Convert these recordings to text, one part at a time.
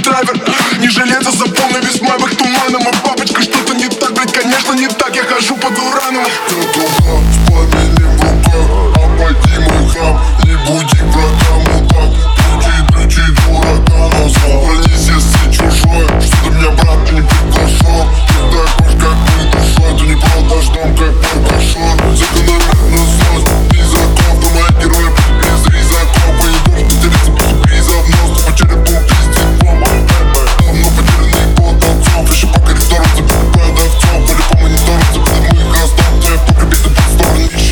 драйвер. Не жилета за полный весь майбах туманом. И папочка, что-то не так, блядь, конечно не так. Я хожу под ураном. Татуха с пламенем в руках. Обойди мой храм, не буди врага, мудак. Ключи, дурака назвал. Пронеси все чужое, что ты меня, брат, не приглашал. Ты такой, как мы душой, ты не продашь дом, как паркашор. Закономерно злость, пизаков, ты мои герои без ризаков. И не должен потеряться после призов, нос, ты по черепу пиздит бомба. Давно потерянный пол танцов, еще по коридорам забитых продавцов. Были по мониторам забитых моих остатов, только биты под стороны ищи.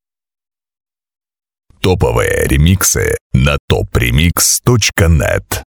Топовые ремиксы на topremix.net.